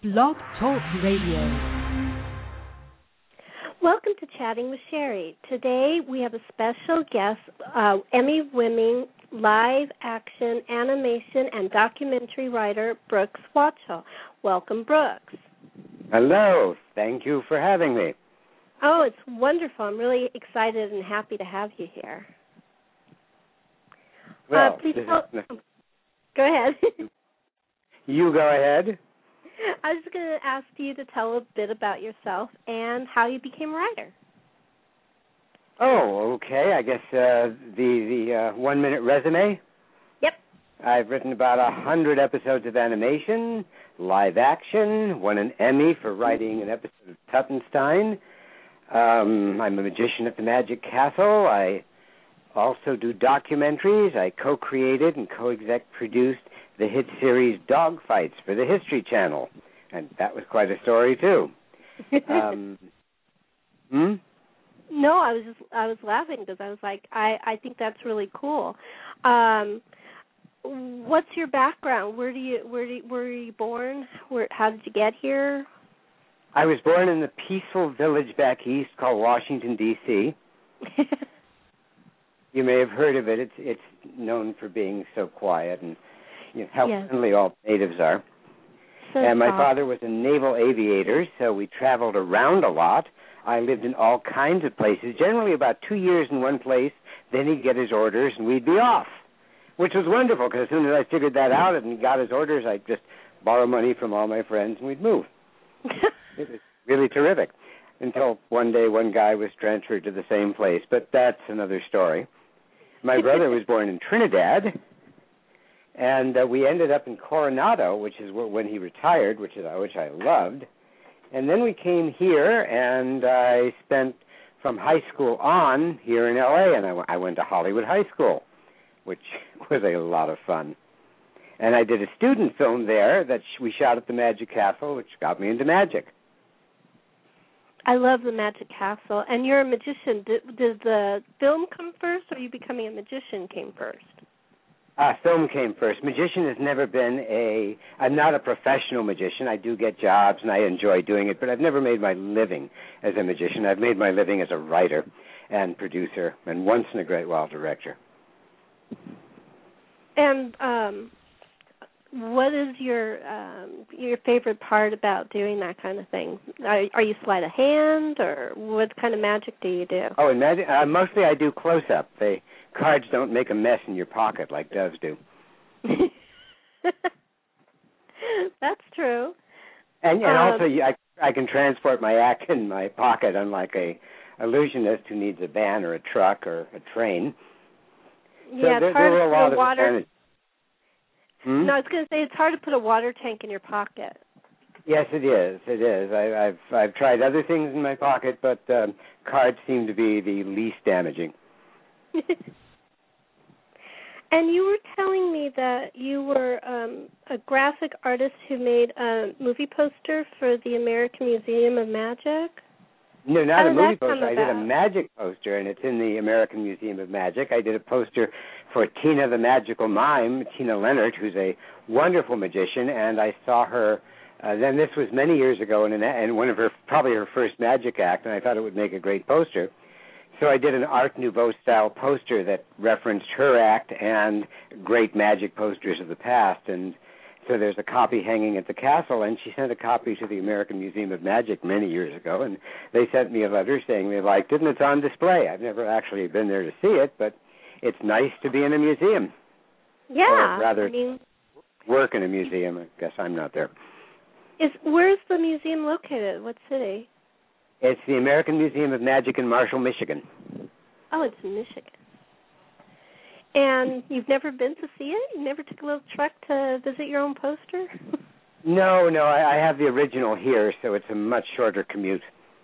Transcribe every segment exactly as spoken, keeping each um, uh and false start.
Blog Talk Radio. Welcome to Chatting with Sherry. Today we have a special guest, uh, Emmy-winning live action, animation, and documentary writer, Brooks Wachtel. Welcome, Brooks. Hello. Thank you for having me. Oh, it's wonderful. I'm really excited and happy to have you here. Well, uh, please this tell- is... Go ahead. You go ahead. I was going to ask you to tell a bit about yourself and how you became a writer. Oh, okay. I guess uh, the the uh, one-minute resume. Yep. I've written about a hundred episodes of animation, live action, won an Emmy for writing an episode of Tuttenstein. Um, I'm a magician at the Magic Castle. I also do documentaries. I co-created and co-exec produced the hit series Dogfights for the History Channel, and that was quite a story too. Um, hmm? No, I was just I was laughing because I was like, I, I think that's really cool. Um, what's your background? Where do you where do you, where were you born? Where how did you get here? I was born in the peaceful village back east called Washington, D C You may have heard of it. It's it's known for being so quiet and you know, how yes. friendly all natives are. So and my soft. father was a naval aviator, so we traveled around a lot. I lived in all kinds of places, generally about two years in one place. Then he'd get his orders, and we'd be off, which was wonderful, because as soon as I figured that out and got his orders, I'd just borrow money from all my friends, and we'd move. It was really terrific, until one day one guy was transferred to the same place, but that's another story. My brother was born in Trinidad, and uh, we ended up in Coronado, which is wh- when he retired, which is which I loved. And then we came here, and I spent from high school on here in L A, and I, w- I went to Hollywood High School, which was a lot of fun. And I did a student film there that sh- we shot at the Magic Castle, which got me into magic. I love the Magic Castle. And you're a magician. Did, did the film come first, or you becoming a magician came first? Uh, film came first. Magician has never been a... I'm not a professional magician. I do get jobs, and I enjoy doing it, but I've never made my living as a magician. I've made my living as a writer and producer, and once in a great while, director. And um, what is your um, your favorite part about doing that kind of thing? Are, are you sleight of hand, or what kind of magic do you do? Oh, in magic, uh, mostly I do close-up. They... Cards don't make a mess in your pocket like doves do. That's true. And, and um, also, I, I can transport my act in my pocket, unlike a illusionist who needs a van or a truck or a train. Yeah, so it's there, hard there were to a lot put a of water. advantages. Hmm? No, I was going to say it's hard to put a water tank in your pocket. Yes, it is. It is. I, I've I've tried other things in my pocket, but um, cards seem to be the least damaging. And you were telling me that you were um, a graphic artist who made a movie poster for the American Museum of Magic? No, not How a did movie that come poster. I did a about? magic poster, and it's in the American Museum of Magic. I did a poster for Tina the Magical Mime, Tina Leonard, who's a wonderful magician, and I saw her, uh, then this was many years ago, in, an, in one of her, probably her first magic act, and I thought it would make a great poster. So I did an Art Nouveau-style poster that referenced her act and great magic posters of the past. And so there's a copy hanging at the castle, and she sent a copy to the American Museum of Magic many years ago, and they sent me a letter saying they liked it, and it's on display. I've never actually been there to see it, but it's nice to be in a museum. Yeah. Or rather, I mean, work in a museum. I guess I'm not there. Is where's the museum located? What city? It's the American Museum of Magic in Marshall, Michigan. Oh, it's in Michigan. And you've never been to see it? You never took a little trek to visit your own poster? No, no, I, I have the original here, so it's a much shorter commute.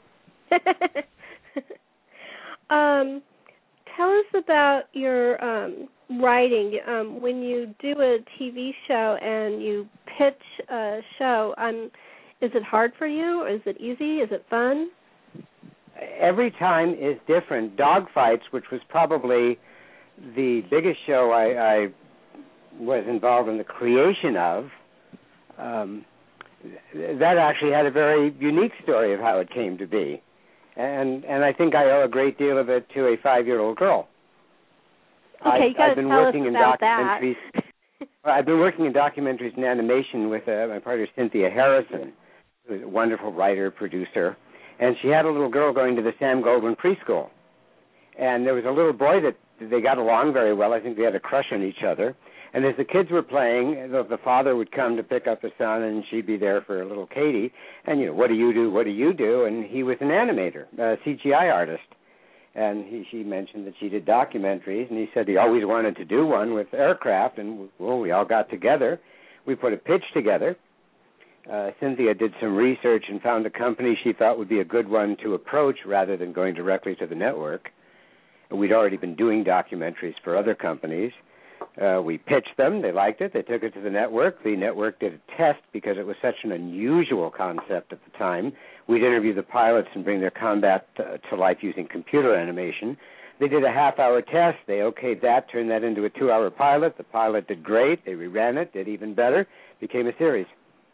um, tell us about your um, writing. Um, when you do a T V show and you pitch a show, um, is it hard for you? Or is it easy? Is it fun? Every time is different. Dogfights, which was probably the biggest show I, I was involved in the creation of, um, that actually had a very unique story of how it came to be. And and I think I owe a great deal of it to a five-year-old girl. Okay, I, you got I've to been tell working us in about documentaries. that. I've been working in documentaries and animation with uh, my partner Cynthia Harrison, who's a wonderful writer, producer, and she had a little girl going to the Sam Goldwyn preschool. And there was a little boy that they got along very well. I think they had a crush on each other. And as the kids were playing, the, the father would come to pick up the son, and she'd be there for little Katie. And, you know, what do you do? What do you do? And he was an animator, a C G I artist. And he, she mentioned that she did documentaries, and he said he always wanted to do one with aircraft. And, well, we all got together. We put a pitch together. Uh, Cynthia did some research and found a company she thought would be a good one to approach rather than going directly to the network. We'd already been doing documentaries for other companies. Uh, we pitched them. They liked it. They took it to the network. The network did a test because it was such an unusual concept at the time. We'd interview the pilots and bring their combat to, to life using computer animation. They did a half-hour test. They okayed that, turned that into a two-hour pilot. The pilot did great. They reran it, did even better, became a series.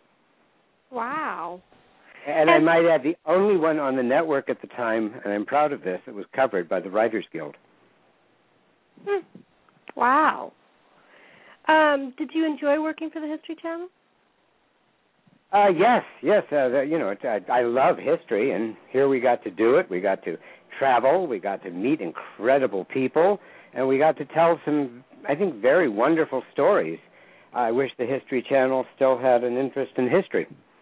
Wow. And, and I might add, the only one on the network at the time, and I'm proud of this, it was covered by the Writers Guild. Hmm. Wow. Um, did you enjoy working for the History Channel? Uh, yes, yes. Uh, the, you know, it, I, I love history, and here we got to do it. We got to travel. We got to meet incredible people, and we got to tell some, I think, very wonderful stories. I wish the History Channel still had an interest in history.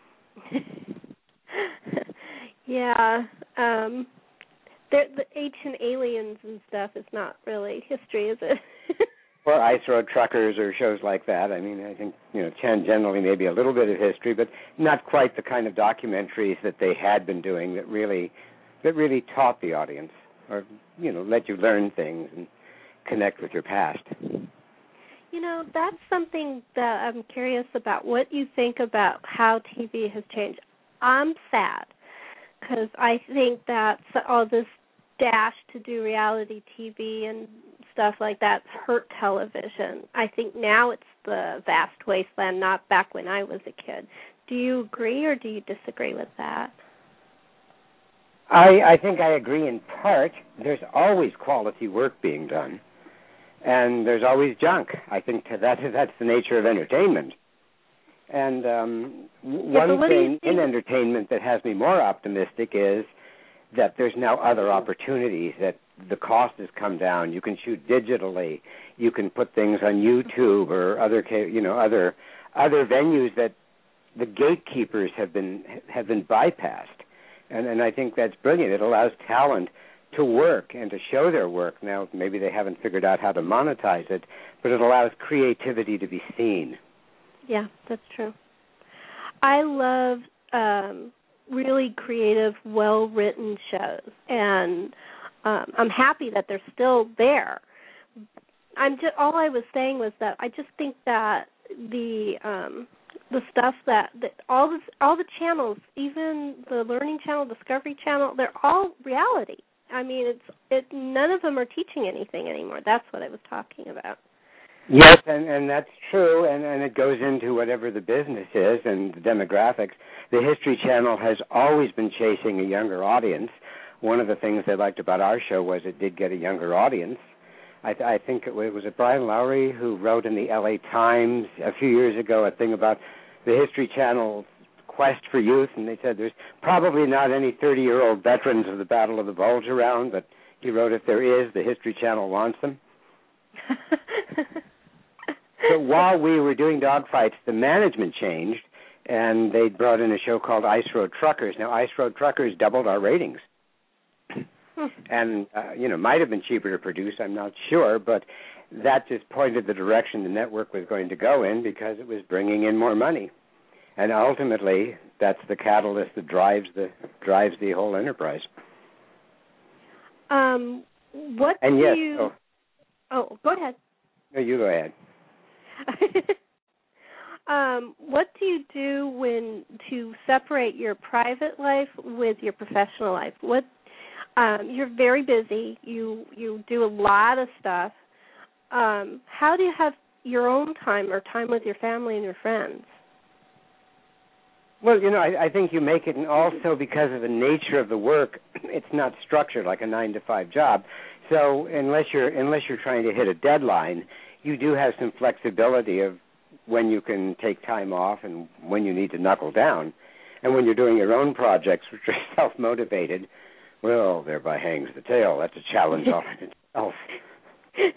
Yeah. Um, the ancient aliens and stuff is not really history, is it? Or Ice Road Truckers or shows like that. I mean, I think, you know, generally maybe a little bit of history, but not quite the kind of documentaries that they had been doing that really that really taught the audience or, you know, let you learn things and connect with your past. You know, that's something that I'm curious about, what you think about how T V has changed. I'm sad because I think that all this dash to do reality T V and stuff like that hurt television. I think now it's the vast wasteland, not back when I was a kid. Do you agree or do you disagree with that? I, I think I agree in part. There's always quality work being done, and there's always junk. I think that that's the nature of entertainment. And um, yeah, one thing in entertainment that has me more optimistic is that there's now other opportunities, that the cost has come down. You can shoot digitally. You can put things on YouTube or other, you know, other other venues that the gatekeepers have been have been bypassed. And and I think that's brilliant. It allows talent to work and to show their work. Now, maybe they haven't figured out how to monetize it, but it allows creativity to be seen. Yeah, that's true. I love um, really creative, well-written shows, and um, I'm happy that they're still there. I'm just, all I was saying was that I just think that the um, the stuff that, that all the all the channels, even the Learning Channel, Discovery Channel, they're all reality. I mean, it's it. None of them are teaching anything anymore. That's what I was talking about. Yes, and, and that's true, and, and it goes into whatever the business is and the demographics. The History Channel has always been chasing a younger audience. One of the things they liked about our show was it did get a younger audience. I, th- I think it was, was it Brian Lowry who wrote in the L A Times a few years ago a thing about the History Channel's quest for youth, and they said there's probably not any thirty-year-old veterans of the Battle of the Bulge around, but he wrote if there is, the History Channel wants them. So while we were doing dogfights, the management changed, and they brought in a show called Ice Road Truckers. Now, Ice Road Truckers doubled our ratings. And, uh, you know, might have been cheaper to produce, I'm not sure, but that just pointed the direction the network was going to go in because it was bringing in more money. And ultimately, that's the catalyst that drives the drives the whole enterprise. Um, what and do yes, you... Oh, oh, go ahead. No, you go ahead. um, what do you do when to separate your private life with your professional life? What um, you're very busy. You you do a lot of stuff. Um, how do you have your own time or time with your family and your friends? Well, you know, I, I think you make it, and also because of the nature of the work, it's not structured like a nine to five job. So unless you're unless you're trying to hit a deadline, you do have some flexibility of when you can take time off and when you need to knuckle down. And when you're doing your own projects, which are self-motivated, well, thereby hangs the tale. That's a challenge all in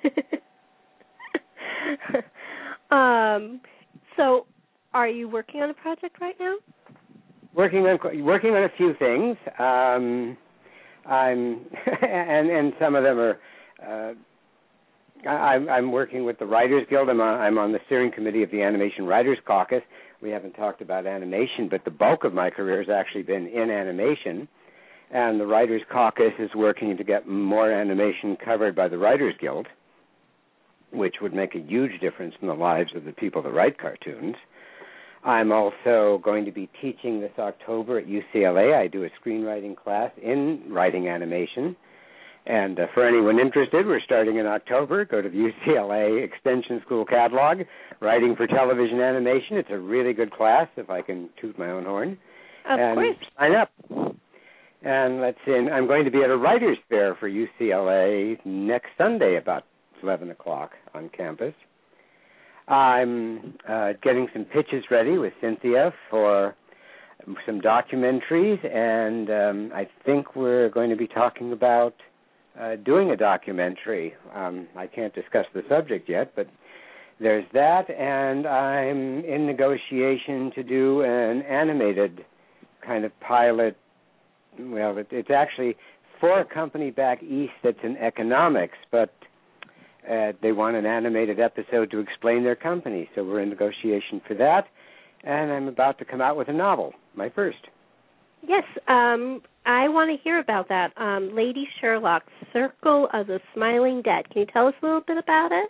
itself. um, so, are you working on a project right now? Working on working on a few things. Um, I'm and and some of them are. Uh, I'm, I'm working with the Writers Guild. I'm on, I'm on the steering committee of the Animation Writers Caucus. We haven't talked about animation, but the bulk of my career has actually been in animation. And the Writers Caucus is working to get more animation covered by the Writers Guild, which would make a huge difference in the lives of the people that write cartoons. I'm also going to be teaching this October at U C L A. I do a screenwriting class in writing animation. And uh, for anyone interested, we're starting in October. Go to the U C L A Extension School catalog, Writing for Television Animation. It's a really good class, if I can toot my own horn. Of and course. Sign up. And let's see, I'm going to be at a writers' fair for U C L A next Sunday about eleven o'clock on campus. I'm uh, getting some pitches ready with Cynthia for some documentaries, and um, I think we're going to be talking about uh, doing a documentary. Um, I can't discuss the subject yet, but there's that, and I'm in negotiation to do an animated kind of pilot. Well, it, it's actually for a company back east that's in economics, but uh, they want an animated episode to explain their company. So we're in negotiation for that, and I'm about to come out with a novel, my first. Yes, um, I want to hear about that. Um, Lady Sherlock, Circle of the Smiling Dead. Can you tell us a little bit about it?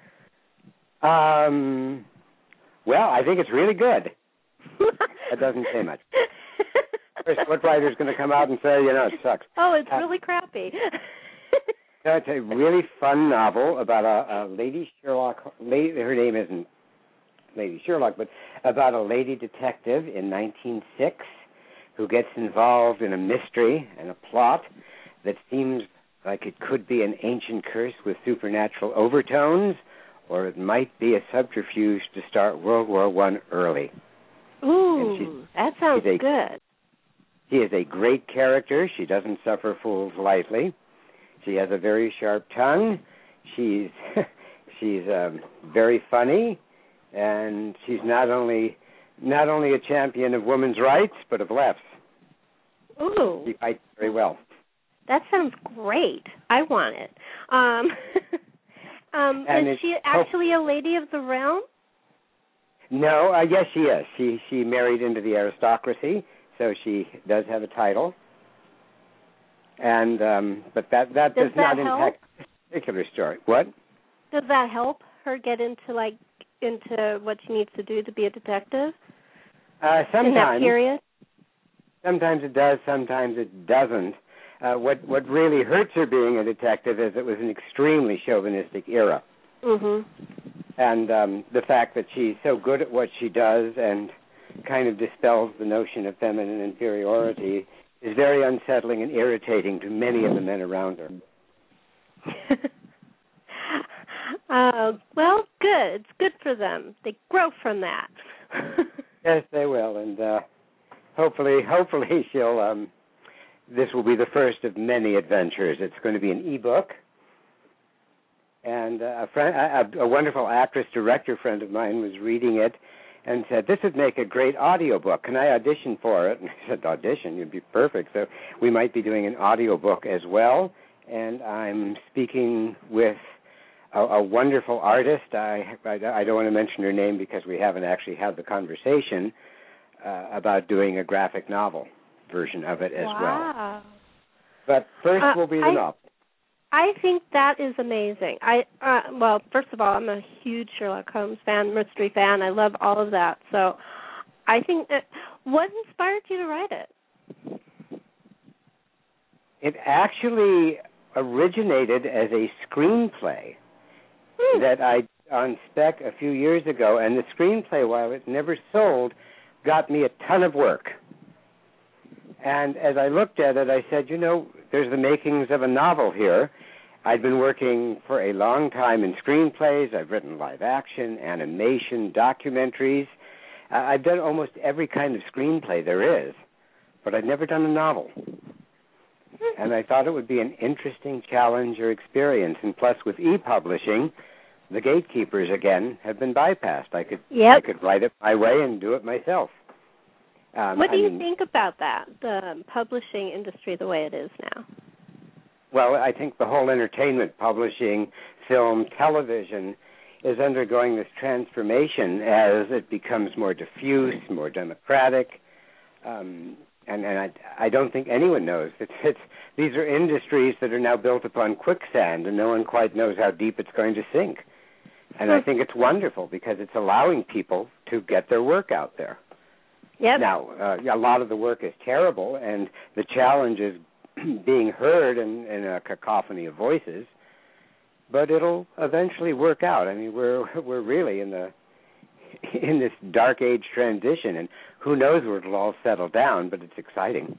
Um, well, I think it's really good. That doesn't say much. First, what writer's going to come out and say, you know, it sucks? Oh, it's uh, really crappy. No, it's a really fun novel about a, a Lady Sherlock. Lady, her name isn't Lady Sherlock, but about a lady detective in nineteen oh six who gets involved in a mystery and a plot that seems like it could be an ancient curse with supernatural overtones, or it might be a subterfuge to start World War One early. Ooh, that sounds a, good. She is a great character. She doesn't suffer fools lightly. She has a very sharp tongue. She's she's um, very funny, and she's not only not only a champion of women's rights, but of left's. Ooh, she fights very well. That sounds great. I want it. Um, um, is she actually a lady of the realm? No, uh, yes, she is. She she married into the aristocracy, so she does have a title. And um, but that that does, does that not help? impact this particular story. What? Does that help her get into like into what she needs to do to be a detective? Uh, sometimes. In that period. Sometimes it does. Sometimes it doesn't. Uh, what what really hurts her being a detective is it was an extremely chauvinistic era. Mhm. And um, the fact that she's so good at what she does and kind of dispels the notion of feminine inferiority is very unsettling and irritating to many of the men around her. uh, well, good. It's good for them. They grow from that. Yes, they will, and uh, hopefully, hopefully she'll. Um, this will be the first of many adventures. It's going to be an e-book, and uh, a, friend, a, a wonderful actress-director friend of mine was reading it and said, this would make a great audiobook. Can I audition for it? And I said, audition? You'd be perfect. So we might be doing an audiobook as well. And I'm speaking with a, a wonderful artist. I, I, I don't want to mention her name because we haven't actually had the conversation uh, about doing a graphic novel version of it as wow. well. But first uh, will be the I, novel. I think that is amazing. I uh, well, first of all, I'm a huge Sherlock Holmes fan, mystery fan. I love all of that. So, I think that what inspired you to write it? It actually originated as a screenplay hmm. that I on spec a few years ago, and the screenplay, while it never sold, got me a ton of work. And as I looked at it, I said, you know, there's the makings of a novel here. I'd been working for a long time in screenplays. I've written live action, animation, documentaries. Uh, I've done almost every kind of screenplay there is, but I'd never done a novel. And I thought it would be an interesting challenge or experience. And plus, with e-publishing, the gatekeepers, again, have been bypassed. I could yep. I could write it my way and do it myself. Um, what do I you mean, think about that, the publishing industry the way it is now? Well, I think the whole entertainment, publishing, film, television is undergoing this transformation as it becomes more diffuse, more democratic, um, and, and I, I don't think anyone knows. It's, it's, these are industries that are now built upon quicksand, and no one quite knows how deep it's going to sink. And I think it's wonderful because it's allowing people to get their work out there. Yep. Now, uh, a lot of the work is terrible, and the challenge is being heard in, in a cacophony of voices, but it'll eventually work out. I mean, we're we're really in the in this dark age transition, and who knows where it'll all settle down, but it's exciting.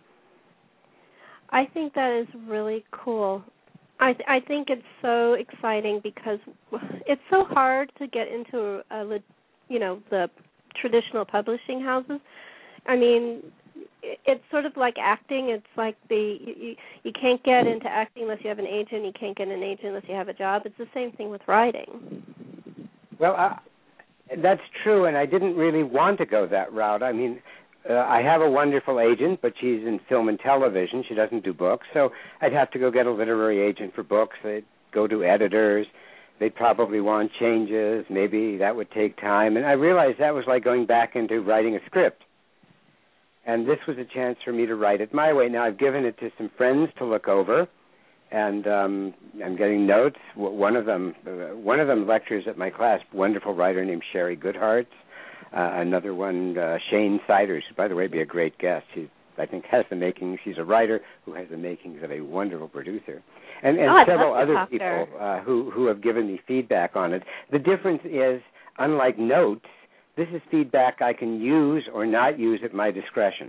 I think that is really cool. I th- I think it's so exciting because it's so hard to get into a, you know, the traditional publishing houses. I mean, it's sort of like acting. It's like the you, you can't get into acting unless you have an agent. You can't get an agent unless you have a job. It's the same thing with writing. Well, uh, that's true, and I didn't really want to go that route. I mean, uh, I have a wonderful agent, but she's in film and television. She doesn't do books, so I'd have to go get a literary agent for books. I'd go to editors. They'd probably want changes. Maybe that would take time. And I realized that was like going back into writing a script. And this was a chance for me to write it my way. Now, I've given it to some friends to look over, and um, I'm getting notes. One of them uh, one of them lectures at my class, a wonderful writer named Sherry Goodhart. Uh, another one, uh, Shane Siders, who, by the way, would be a great guest. She, I think, has the makings. She's a writer who has the makings of a wonderful producer. And, and oh, several other people uh, who, who have given me feedback on it. The difference is, unlike notes, this is feedback I can use or not use at my discretion.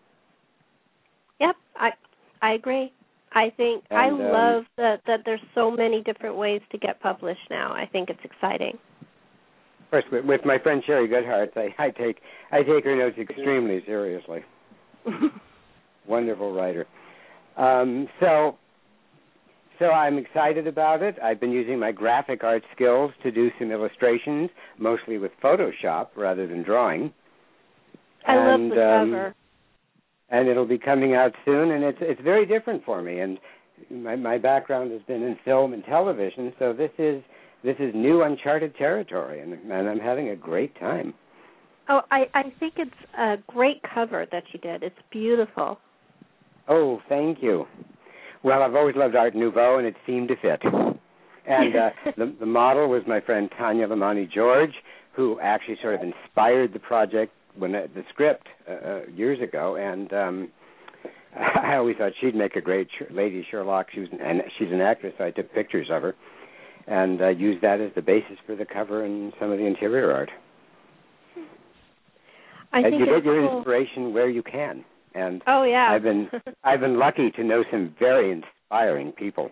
Yep, I I agree. I think and, I um, love that that there's so many different ways to get published now. I think it's exciting. Of course, with, with my friend Sherry Goodhart, I, I take I take her notes extremely seriously. Wonderful writer. Um, so. So I'm excited about it. I've been using my graphic art skills to do some illustrations, mostly with Photoshop rather than drawing. I and, love the um, cover. And it'll be coming out soon, and it's it's very different for me. And my my background has been in film and television, so this is this is new, uncharted territory, and, and I'm having a great time. Oh, I, I think it's a great cover that you did. It's beautiful. Oh, thank you. Well, I've always loved Art Nouveau, and it seemed to fit. And uh, the, the model was my friend Tanya Lamani George, who actually sort of inspired the project when uh, the script uh, years ago. And um, I always thought she'd make a great sh- Lady Sherlock. She was an, and she's an actress, so I took pictures of her and uh, used that as the basis for the cover and some of the interior art. I think and you it's get your cool. inspiration where you can. And oh yeah, I've been I've been lucky to know some very inspiring people.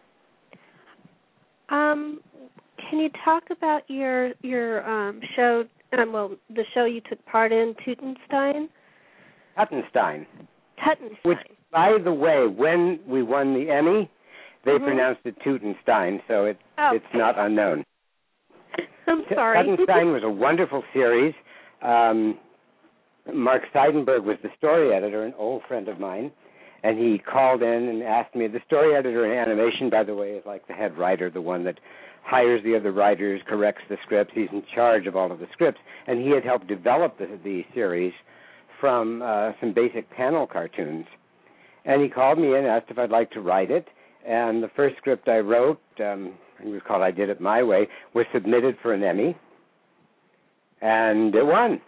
Um, can you talk about your your um, show? Um, well, the show you took part in, Tutenstein. Tutenstein. Tutenstein. Which, by the way, when we won the Emmy, they mm-hmm. pronounced it Tutenstein, so it oh. it's not unknown. I'm sorry. Tutenstein was a wonderful series. Um, Mark Seidenberg was the story editor, an old friend of mine, and he called in and asked me. The story editor in animation, by the way, is like the head writer, the one that hires the other writers, corrects the scripts. He's in charge of all of the scripts, and he had helped develop the, the series from uh, some basic panel cartoons. And he called me in and asked if I'd like to write it, and the first script I wrote, um, it was called I Did It My Way, was submitted for an Emmy, and it won.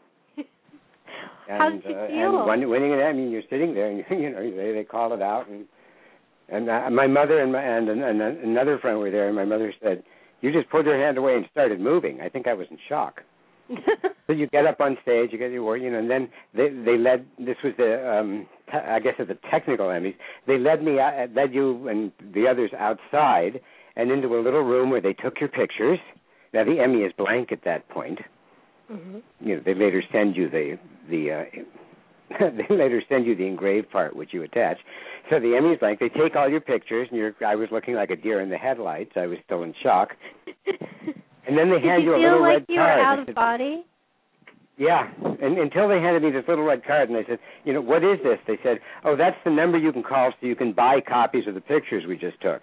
And, How did you uh, feel? And win, winning an Emmy, you're sitting there, and you know they they call it out, and and uh, my mother and my and, and, and another friend were there, and my mother said, "You just pulled your hand away and started moving." I think I was in shock. So you get up on stage, you get your work, you know, and then they they led. This was the, um, te- I guess, the technical Emmys. They led me, out, led you and the others outside and into a little room where they took your pictures. Now the Emmy is blank at that point. Mm-hmm. You know, they later send you the the. Uh, they later send you the engraved part, which you attach. So the Emmy is blank. They take all your pictures, and you're. I was looking like a deer in the headlights. I was still in shock. And then they Did hand you, you a feel little like red you card. were out of said, body? Yeah, and until they handed me this little red card, and I said, you know, what is this? They said, oh, that's the number you can call so you can buy copies of the pictures we just took.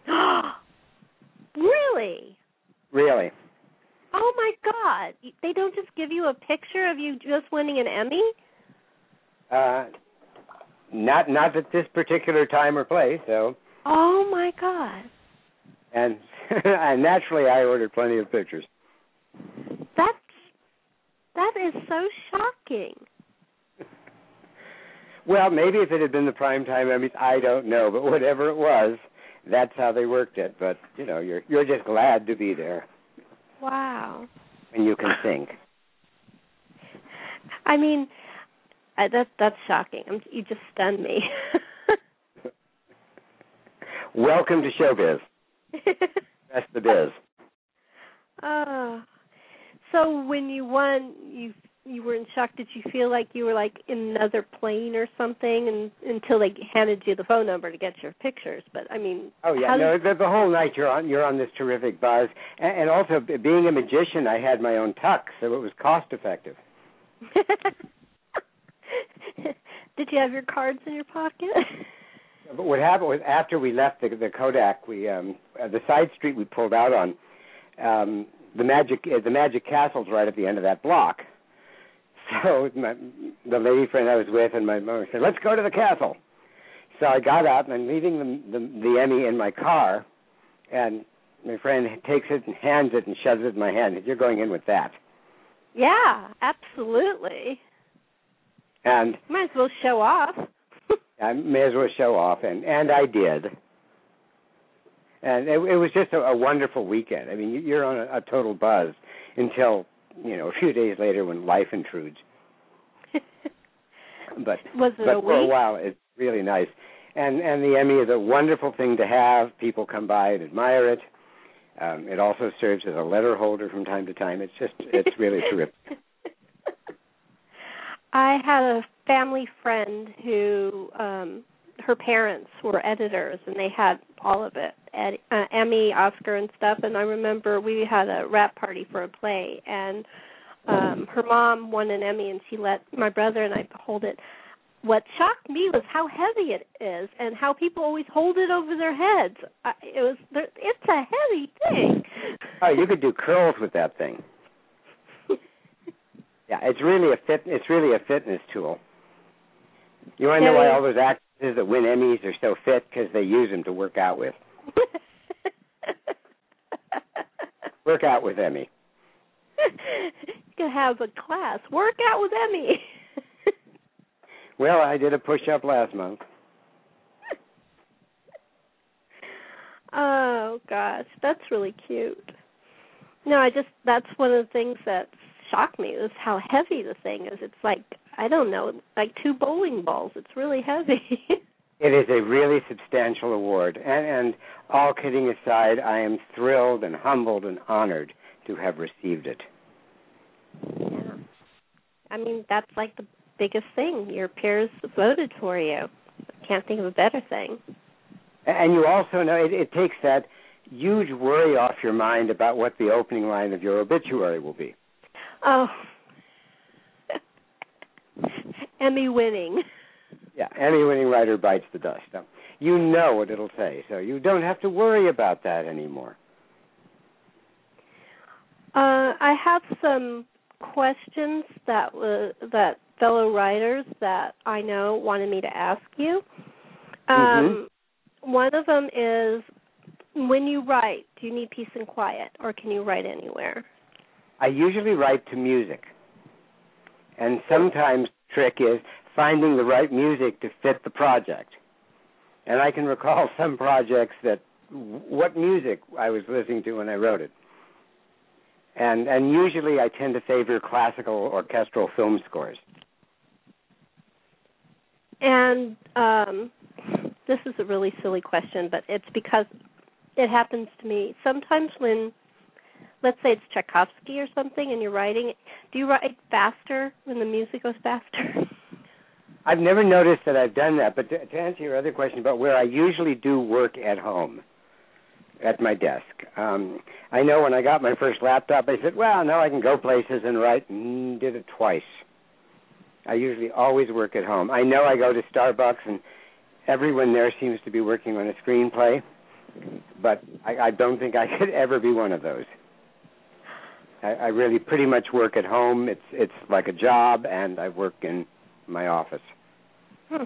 Really? Really. Oh, my God. They don't just give you a picture of you just winning an Emmy? Uh, not not at this particular time or place, so. Oh, my God. And, and naturally, I ordered plenty of pictures. That's, that is so shocking. Well, maybe if it had been the primetime Emmys, I don't know, but whatever it was, that's how they worked it. But, you know, you're you're just glad to be there. Wow. And you can think. I mean, uh, that, that's shocking. I'm, you just stunned me. Welcome to showbiz. That's the biz. Oh. So when you won, you you were in shock. Did you feel like you were like in another plane or something, and until they handed you the phone number to get your pictures? But I mean, oh yeah, no, the, the whole night you're on you're on this terrific buzz, and, and also being a magician, I had my own tux, so it was cost effective. Did you have your cards in your pocket? But what happened was after we left the, the Kodak, we um, uh, the side street we pulled out on, um, the magic uh, the Magic Castle's right at the end of that block. So my, the lady friend I was with and my mother said, "Let's go to the castle." So I got out and I'm leaving the, the the Emmy in my car, and my friend takes it and hands it and shoves it in my hand. You're going in with that. Yeah, absolutely. And might as well show off. I may as well show off, and, and I did. And it, it was just a, a wonderful weekend. I mean, you're on a, a total buzz until, you know, a few days later when life intrudes. But, was it but a for week? a while, it's really nice. And and the Emmy is a wonderful thing to have. People come by and admire it. Um, it also serves as a letter holder from time to time. It's just, it's really terrific. I had a family friend who, um, her parents were editors, and they had all of it, Ed, uh, Emmy, Oscar, and stuff. And I remember we had a wrap party for a play, and um, her mom won an Emmy, and she let my brother and I hold it. What shocked me was how heavy it is, and how people always hold it over their heads. I, it was, it's a heavy thing. Oh, you could do curls with that thing. Yeah, it's really a fit. It's really a fitness tool. You want to know why all those actresses that win Emmys are so fit? Because they use them to work out with. Work out with Emmy. You can have a class. Work out with Emmy. Well, I did a push-up last month. Oh gosh, that's really cute. No, I just that's one of the things that shocked me is how heavy the thing is. It's like, I don't know, like two bowling balls. It's really heavy. It is a really substantial award. And, and all kidding aside, I am thrilled and humbled and honored to have received it. Yeah. I mean, that's like the biggest thing. Your peers voted for you. I can't think of a better thing. And you also know it, it takes that huge worry off your mind about what the opening line of your obituary will be. Oh, Emmy winning. Yeah, Emmy winning writer bites the dust. Now, you know what it'll say, so you don't have to worry about that anymore. Uh, I have some questions that uh, that fellow writers that I know wanted me to ask you. Um, mm-hmm. One of them is, when you write, do you need peace and quiet, or can you write anywhere? I usually write to music, and sometimes the trick is finding the right music to fit the project. And I can recall some projects that what music I was listening to when I wrote it. And and usually I tend to favor classical orchestral film scores. And um, this is a really silly question, but it's because it happens to me. Sometimes when, let's say it's Tchaikovsky or something, and you're writing, do you write faster when the music goes faster? I've never noticed that I've done that, but to, to answer your other question about where I usually do work at home, at my desk. Um, I know when I got my first laptop, I said, well, now I can go places and write, and did it twice. I usually always work at home. I know I go to Starbucks, and everyone there seems to be working on a screenplay, but I, I don't think I could ever be one of those. I, I really pretty much work at home. It's it's like a job, and I work in my office. Hmm.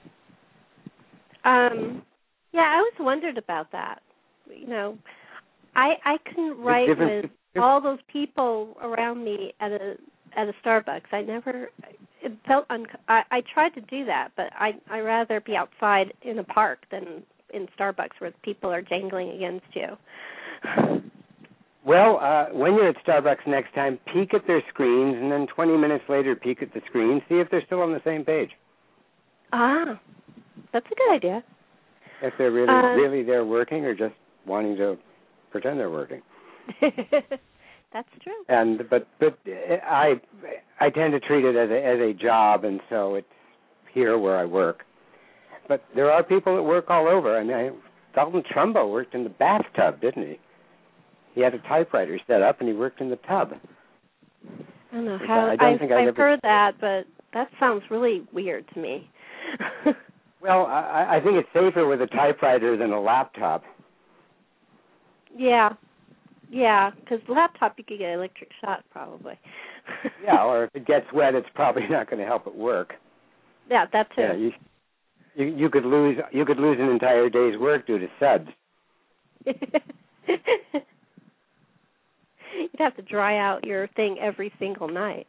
Um, yeah, I always wondered about that. You know, I I couldn't write with all those people around me at a at a Starbucks. I never. It felt un- I, I tried to do that, but I I rather be outside in a park than in Starbucks where people are jangling against you. Well, uh, when you're at Starbucks next time, peek at their screens, and then twenty minutes later, peek at the screen, see if they're still on the same page. Ah, that's a good idea. If they're really, uh, really there working, or just wanting to pretend they're working. That's true. And but but I I tend to treat it as a as a job, and so it's here where I work. But there are people that work all over. I mean, I, Dalton Trumbo worked in the bathtub, didn't he? He had a typewriter set up, and he worked in the tub. I don't know how. I don't I've, think I've, I've ever... heard that, but that sounds really weird to me. Well, I, I think it's safer with a typewriter than a laptop. Yeah, yeah, because laptop you could get an electric shock probably. Yeah, or if it gets wet, it's probably not going to help it work. Yeah, that too. Yeah, you, you you could lose you could lose an entire day's work due to suds. You'd have to dry out your thing every single night.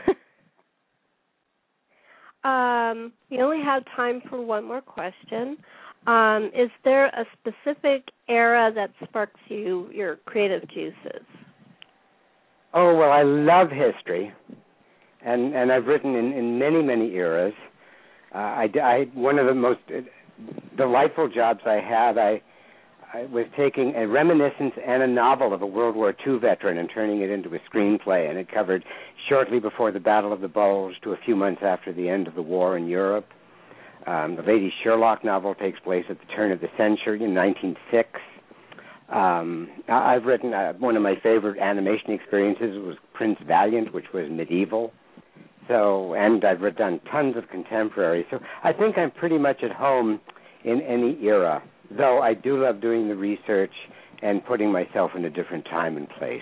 um, we only have time for one more question. Um, is there a specific era that sparks you your creative juices? Oh, well, I love history, and, and I've written in, in many, many eras. Uh, I, I, one of the most delightful jobs I had, I, I was taking a reminiscence and a novel of a World War Two veteran and turning it into a screenplay, and it covered shortly before the Battle of the Bulge to a few months after the end of the war in Europe. Um, the Lady Sherlock novel takes place at the turn of the century in nineteen oh six. Um, I've written, uh, one of my favorite animation experiences was Prince Valiant, which was medieval. So, and I've done tons of contemporary. So I think I'm pretty much at home in any era, though I do love doing the research and putting myself in a different time and place.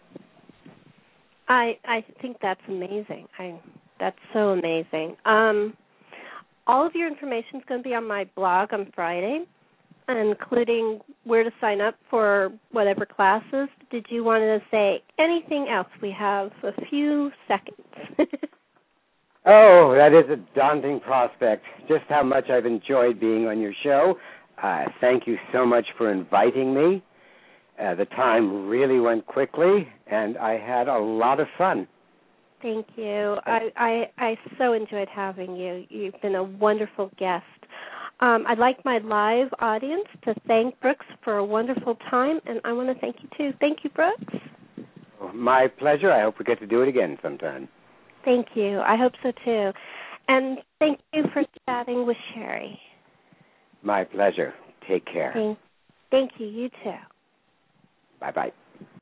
I I think that's amazing. I that's so amazing. Um, all of your information is going to be on my blog on Friday, including where to sign up for whatever classes. Did you want to say anything else? We have a few seconds. Oh, that is a daunting prospect. Just how much I've enjoyed being on your show. Uh, thank you so much for inviting me. Uh, the time really went quickly, and I had a lot of fun. Thank you. I, I, I so enjoyed having you. You've been a wonderful guest. Um, I'd like my live audience to thank Brooks for a wonderful time, and I want to thank you, too. Thank you, Brooks. My pleasure. I hope we get to do it again sometime. Thank you. I hope so, too. And thank you for chatting with Sherry. My pleasure. Take care. Thank, thank you. You, too. Bye-bye.